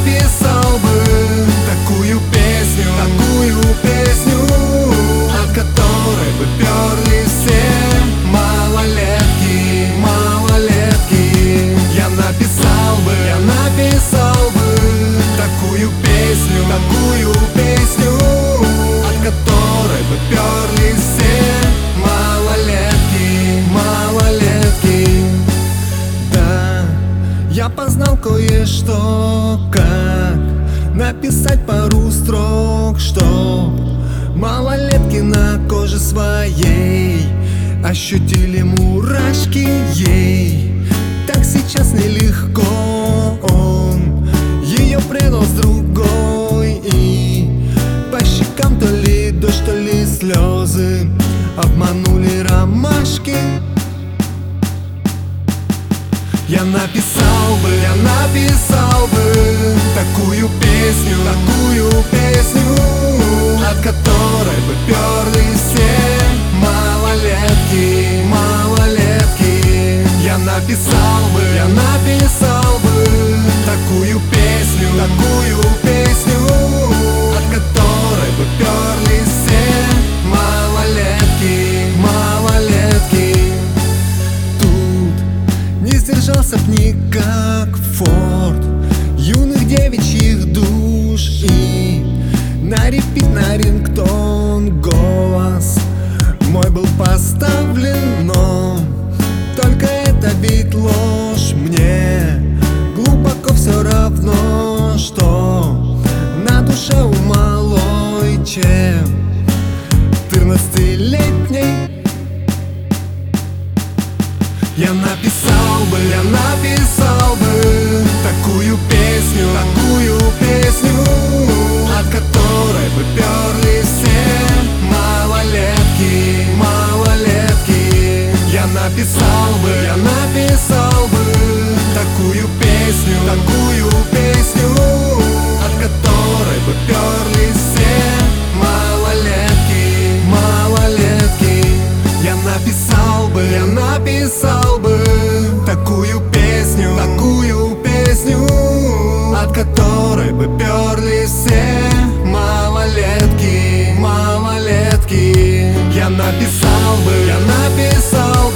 написал бы такую песню, от которой бы перли все малолетки, малолетки. Я написал бы такую песню, от которой бы перли все малолетки, малолетки. Да, я познал кое-что, как написать пару строк, чтоб малолетки на коже своей ощутили мурашки ей. Так сейчас нелегко, он ее предал с другой, и по щекам то ли дождь, то ли слезы обманули ромашки. Я написал бы такую песню, от которой бы перли все малолетки, малолетки. Я написал бы такую песню, от которой бы перли все малолетки, малолетки. Тут не сдержался б никак форт юных девичьих душ, и на репит, на рингтон голос мой был поставлен, но только это ведь ложь. Мне глубоко все равно, что на душе у малой, чем 14-летней. Я написал бы такую песню, от которой бы перли все малолетки, малолетки. Я написал бы такую песню, от которой бы перли все малолетки, малолетки. Я написал бы такую песню, от которой бы перли все малолетки, малолетки. Я написал бы